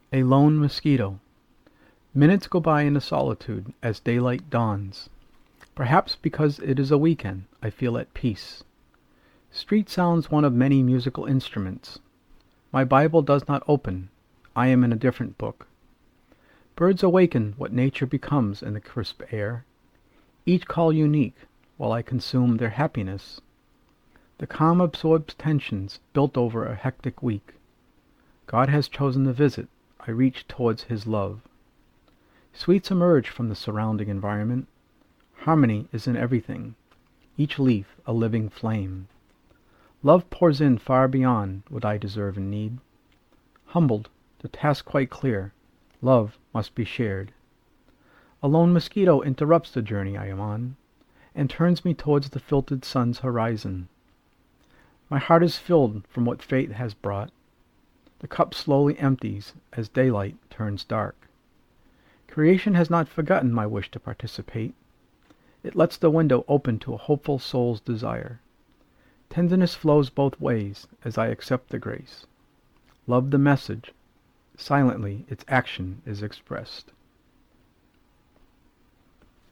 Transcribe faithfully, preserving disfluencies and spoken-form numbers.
A lone mosquito. Minutes go by in the solitude as daylight dawns. Perhaps because it is a weekend, I feel at peace. Street sounds one of many musical instruments. My Bible does not open. I am in a different book. Birds awaken what nature becomes in the crisp air. Each call unique, while I consume their happiness. The calm absorbs tensions built over a hectic week. God has chosen the visit. I reach towards His love. Sweets emerge from the surrounding environment. Harmony is in everything, each leaf a living flame. Love pours in far beyond what I deserve and need. Humbled, the task quite clear. Love must be shared. A lone mosquito interrupts the journey I am on, and turns me towards the filtered sun's horizon. My heart is filled from what fate has brought. The cup slowly empties as daylight turns dark. Creation has not forgotten my wish to participate. It lets the window open to a hopeful soul's desire. Tenderness flows both ways as I accept the grace. Love the message. Silently its action is expressed.